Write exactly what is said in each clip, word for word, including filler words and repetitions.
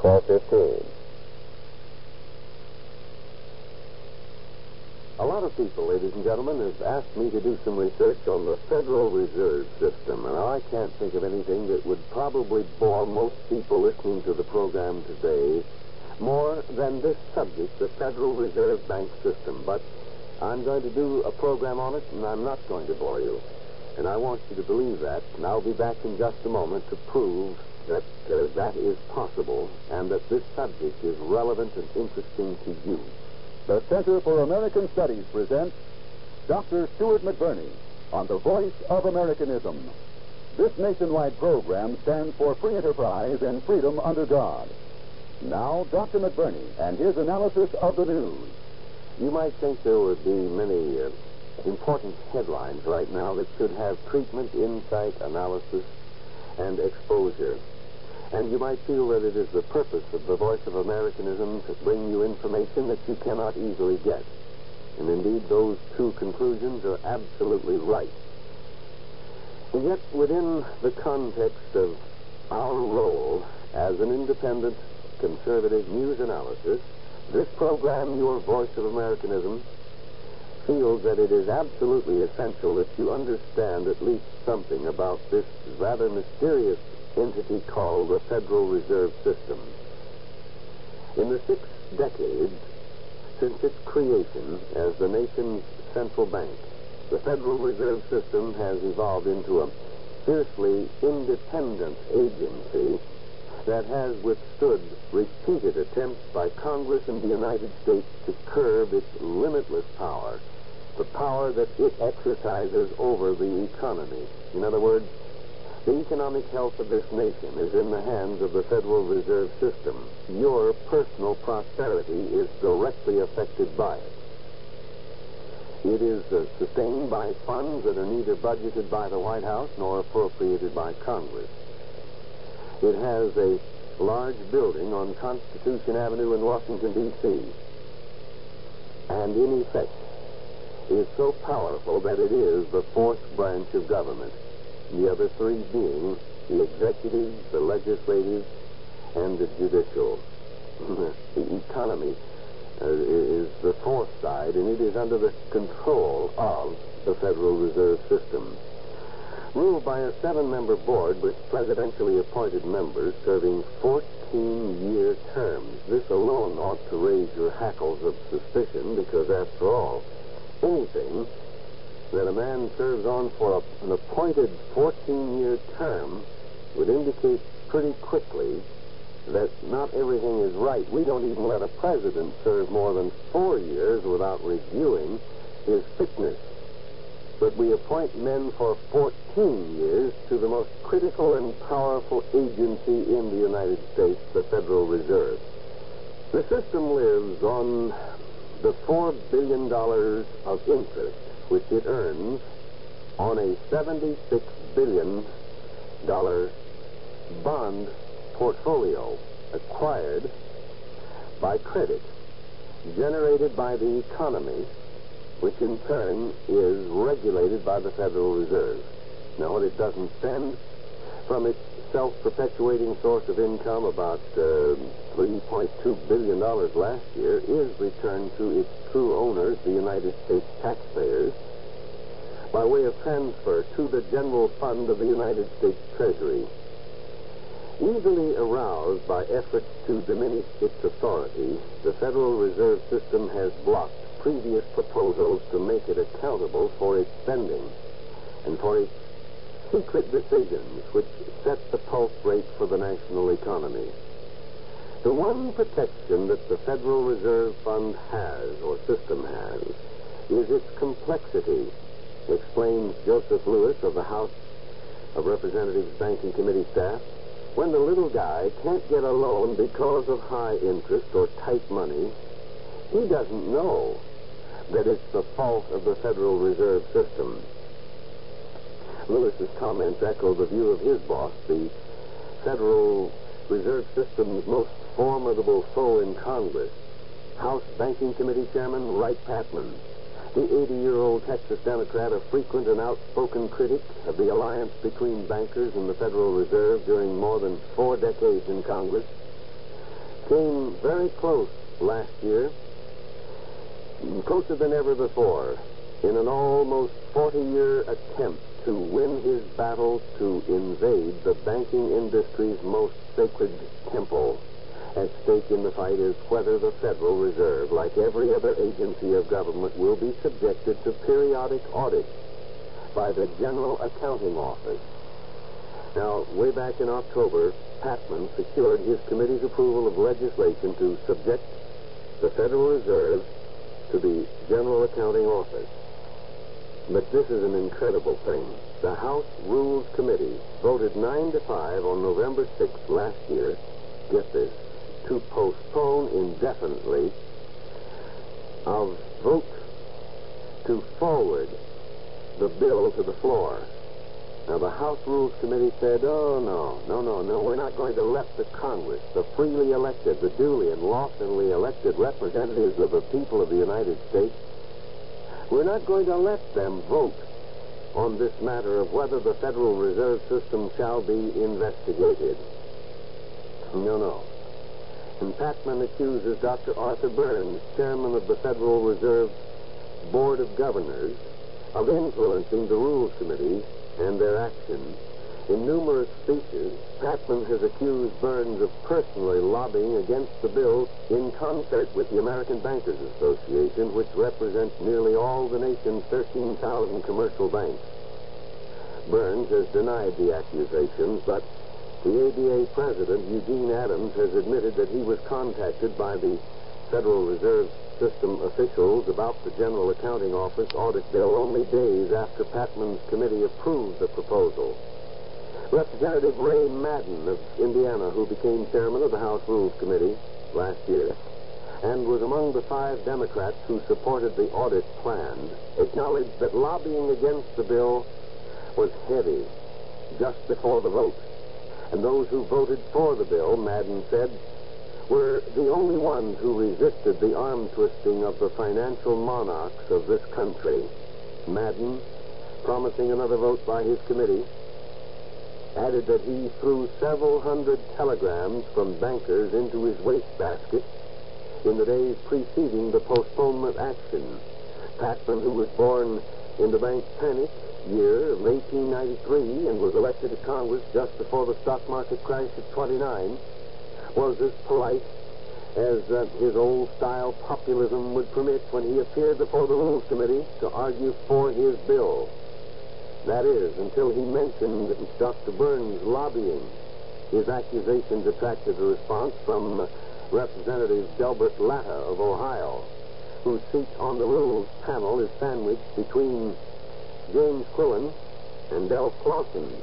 twelve fifteen. A lot of people, ladies and gentlemen, have asked me to do some research on the Federal Reserve System, and I can't think of anything that would probably bore most people listening to the program today more than this subject, the Federal Reserve Bank System. But I'm going to do a program on it, and I'm not going to bore you. And I want you to believe that, and I'll be back in just a moment to prove that uh, that is possible and that this subject is relevant and interesting to you. The Center for American Studies presents Doctor Stuart McBurney on The Voice of Americanism. This nationwide program stands for free enterprise and freedom under God. Now, Doctor McBurney and his analysis of the news. You might think there would be many uh, important headlines right now that should have treatment, insight, analysis, and exposure. And you might feel that it is the purpose of the Voice of Americanism to bring you information that you cannot easily get. And indeed, those two conclusions are absolutely right. And yet, within the context of our role as an independent, conservative news analysis, this program, Your Voice of Americanism, feels that it is absolutely essential that you understand at least something about this rather mysterious entity called the Federal Reserve System. In the six decades since its creation as the nation's central bank, the Federal Reserve System has evolved into a fiercely independent agency that has withstood repeated attempts by Congress in the United States to curb its limitless power, the power that it exercises over the economy. In other words, the economic health of this nation is in the hands of the Federal Reserve System. Your personal prosperity is directly affected by it. It is uh, sustained by funds that are neither budgeted by the White House nor appropriated by Congress. It has a large building on Constitution Avenue in Washington, D C, and in effect is so powerful that it is the fourth branch of government. The other three being the executive, the legislative, and the judicial. The economy uh, is the fourth side, and it is under the control of the Federal Reserve System. Ruled by a seven-member board with presidentially appointed members serving fourteen-year terms. This alone ought to raise your hackles of suspicion because, after all, anything that a man serves on for a, an appointed fourteen-year term would indicate pretty quickly that not everything is right. We don't even let a president serve more than four years without reviewing his fitness. But we appoint men for fourteen years to the most critical and powerful agency in the United States, the Federal Reserve. The system lives on the four billion dollars of interest which it earns on a seventy-six billion dollars bond portfolio acquired by credit, generated by the economy, which in turn is regulated by the Federal Reserve. Now, what it doesn't spend from its self-perpetuating source of income, about uh, three point two billion dollars last year, is returned to its true owners, the United States taxpayers, by way of transfer to the general fund of the United States Treasury. Easily aroused by efforts to diminish its authority, the Federal Reserve System has blocked previous proposals to make it accountable for its spending and for its secret decisions which set the pulse rate for the national economy. The one protection that the Federal Reserve Fund has, or system has, is its complexity, explains Joseph Lewis of the House of Representatives Banking Committee staff. When the little guy can't get a loan because of high interest or tight money, he doesn't know that it's the fault of the Federal Reserve System. Lewis's comments echo the view of his boss, the Federal Reserve System's most formidable foe in Congress, House Banking Committee Chairman Wright Patman. The eighty-year-old Texas Democrat, a frequent and outspoken critic of the alliance between bankers and the Federal Reserve during more than four decades in Congress, came very close last year, closer than ever before, in an almost forty-year attempt to win his battle to invade the banking industry's most sacred temple. At stake in the fight is whether the Federal Reserve, like every other agency of government, will be subjected to periodic audit by the General Accounting Office. Now, way back in October, Patman secured his committee's approval of legislation to subject the Federal Reserve to the General Accounting Office. But this is an incredible thing. The House Rules Committee voted nine to five on November sixth last year, get this, to postpone indefinitely of vote to forward the bill to the floor. Now, the House Rules Committee said, oh, no, no, no, no, we're not going to let the Congress, the freely elected, the duly and lawfully elected representatives of the people of the United States, we're not going to let them vote on this matter of whether the Federal Reserve System shall be investigated. No, no. And Patman accuses Doctor Arthur Burns, chairman of the Federal Reserve Board of Governors, of influencing the Rules Committee and their action. In numerous speeches, Patman has accused Burns of personally lobbying against the bill in concert with the American Bankers Association, which represents nearly all the nation's thirteen thousand commercial banks. Burns has denied the accusations, but the A B A president, Eugene Adams, has admitted that he was contacted by the Federal Reserve System officials about the General Accounting Office audit bill only days after Patman's committee approved the proposal. Representative Ray Madden of Indiana, who became chairman of the House Rules Committee last year and was among the five Democrats who supported the audit plan, acknowledged that lobbying against the bill was heavy just before the vote. And those who voted for the bill, Madden said, were the only ones who resisted the arm twisting of the financial monarchs of this country. Madden, promising another vote by his committee, added that he threw several hundred telegrams from bankers into his wastebasket in the days preceding the postponement action. Patman, who was born in the bank panic year of eighteen ninety-three and was elected to Congress just before the stock market crash of twenty-nine, was as polite as uh, his old-style populism would permit when he appeared before the Rules Committee to argue for his bill. That is, until he mentioned Doctor Burns' lobbying. His accusations attracted a response from uh, Representative Delbert Latta of Ohio, whose seat on the Rules panel is sandwiched between James Quillen and Del Clausen.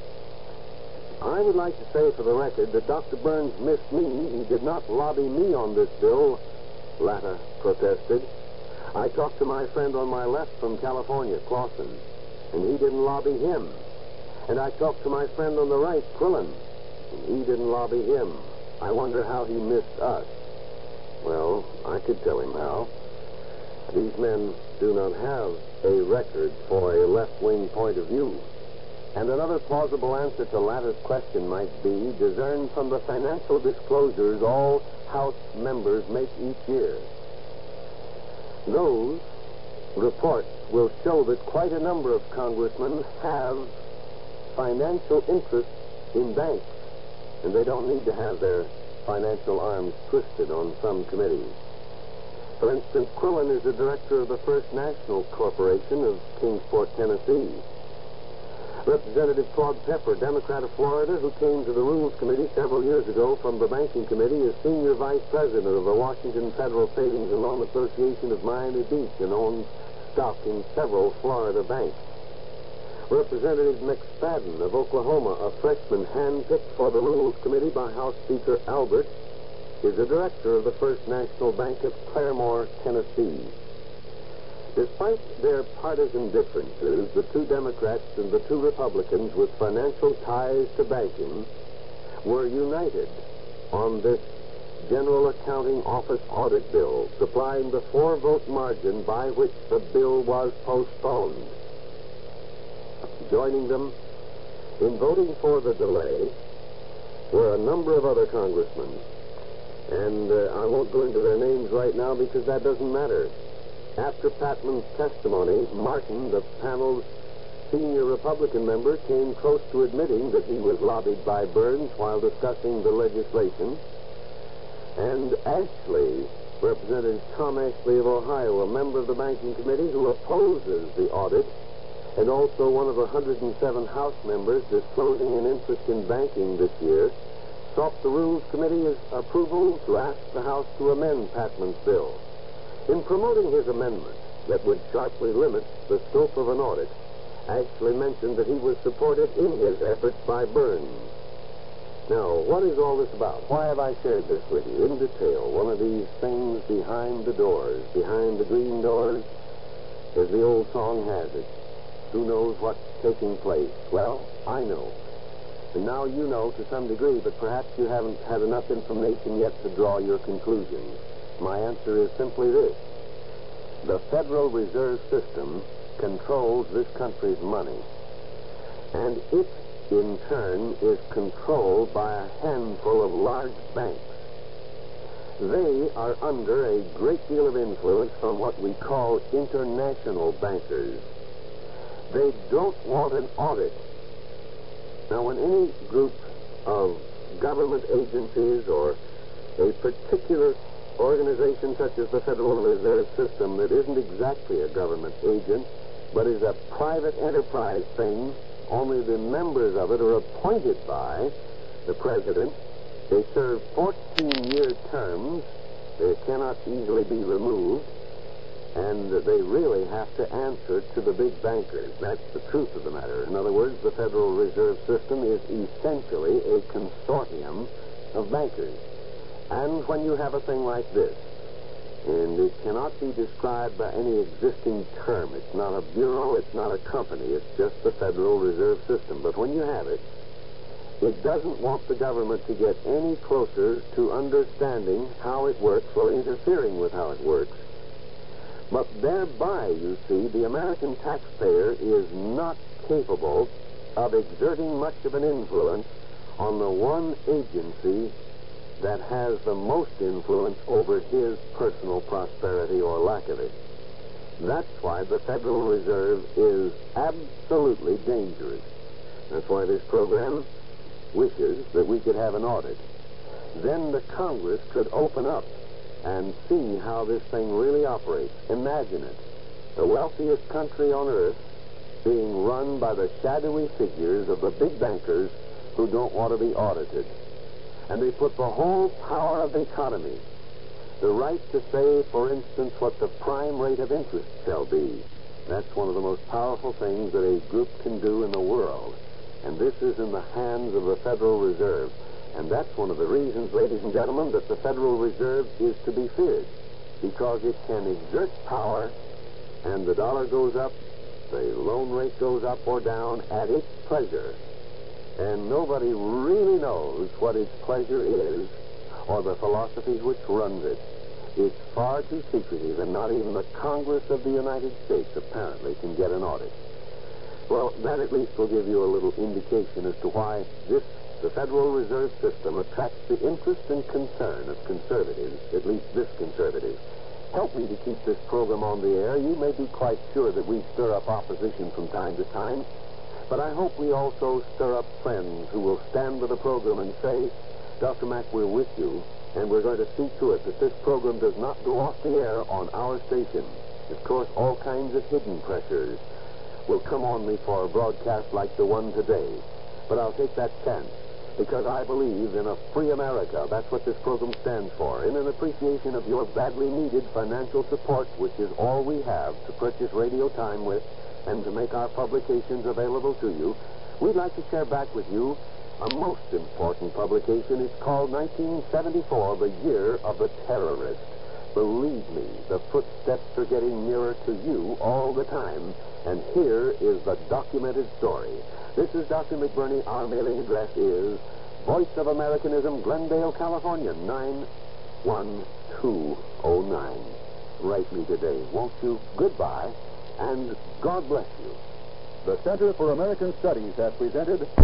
I would like to say for the record that Doctor Burns missed me. He did not lobby me on this bill, Latta protested. I talked to my friend on my left from California, Clausen, and he didn't lobby him. And I talked to my friend on the right, Quillen, and he didn't lobby him. I wonder how he missed us. Well, I could tell him how. These men do not have a record for a left-wing point of view. And another plausible answer to Latta's question might be discerned from the financial disclosures all House members make each year. Those reports will show that quite a number of congressmen have financial interests in banks, and they don't need to have their financial arms twisted on some committees. For instance, Quillen is the director of the First National Corporation of Kingsport, Tennessee. Representative Claude Pepper, Democrat of Florida, who came to the Rules Committee several years ago from the Banking Committee, is senior vice president of the Washington Federal Savings and Loan Association of Miami Beach and owns stock in several Florida banks. Representative McSpadden of Oklahoma, a freshman handpicked for the Rules Committee by House Speaker Albert, is a director of the First National Bank of Claremore, Tennessee. Despite their partisan differences, the two Democrats and the two Republicans with financial ties to banking were united on this General Accounting Office audit bill, supplying the four-vote margin by which the bill was postponed. Joining them in voting for the delay were a number of other congressmen. And uh, I won't go into their names right now because that doesn't matter. After Patman's testimony, Martin, the panel's senior Republican member, came close to admitting that he was lobbied by Burns while discussing the legislation. And Ashley, Representative Tom Ashley of Ohio, a member of the Banking Committee who opposes the audit, and also one of the one hundred seven House members disclosing an interest in banking this year, sought the Rules Committee's approval to ask the House to amend Patman's bill. In promoting his amendment that would sharply limit the scope of an audit, Ashley mentioned that he was supported in his efforts by Burns. Now, what is all this about? Why have I shared this with you in detail? One of these things behind the doors, behind the green doors, as the old song has it. Who knows what's taking place? Well, I know. And now you know to some degree, but perhaps you haven't had enough information yet to draw your conclusions. My answer is simply this. The Federal Reserve System controls this country's money. And it, in turn, is controlled by a handful of large banks. They are under a great deal of influence from what we call international bankers. They don't want an audit. Now, when any group of government agencies or a particular organization such as the Federal Reserve System that isn't exactly a government agent, but is a private enterprise thing, only the members of it are appointed by the president. They serve fourteen-year terms. They cannot easily be removed. And they really have to answer to the big bankers. That's the truth of the matter. In other words, the Federal Reserve System is essentially a consortium of bankers. And when you have a thing like this, and it cannot be described by any existing term. It's not a bureau, it's not a company, it's just the Federal Reserve System. But when you have it, it doesn't want the government to get any closer to understanding how it works or interfering with how it works. But thereby, you see, the American taxpayer is not capable of exerting much of an influence on the one agency that has the most influence over his personal prosperity or lack of it. That's why the Federal Reserve is absolutely dangerous. That's why this program wishes that we could have an audit. Then the Congress could open up and see how this thing really operates. Imagine it. The wealthiest country on earth being run by the shadowy figures of the big bankers who don't want to be audited. And they put the whole power of the economy, the right to say, for instance, what the prime rate of interest shall be. That's one of the most powerful things that a group can do in the world. And this is in the hands of the Federal Reserve. And that's one of the reasons, ladies and gentlemen, that the Federal Reserve is to be feared. Because it can exert power, and the dollar goes up, the loan rate goes up or down at its pleasure. And nobody really knows what its pleasure is or the philosophy which runs it. It's far too secretive, and not even the Congress of the United States apparently can get an audit. Well, that at least will give you a little indication as to why this, the Federal Reserve System, attracts the interest and concern of conservatives, at least this conservative. Help me to keep this program on the air. You may be quite sure that we stir up opposition from time to time. But I hope we also stir up friends who will stand with the program and say, Doctor Mack, we're with you, and we're going to see to it that this program does not go off the air on our station. Of course, all kinds of hidden pressures will come on me for a broadcast like the one today. But I'll take that chance, because I believe in a free America. That's what this program stands for. In an appreciation of your badly needed financial support, which is all we have to purchase radio time with, and to make our publications available to you, we'd like to share back with you a most important publication. It's called nineteen seventy-four, the Year of the Terrorist. Believe me, the footsteps are getting nearer to you all the time, and here is the documented story. This is Doctor McBurney. Our mailing address is Voice of Americanism, Glendale, California, nine one two oh nine. Write me today, won't you? Goodbye. And God bless you. The Center for American Studies has presented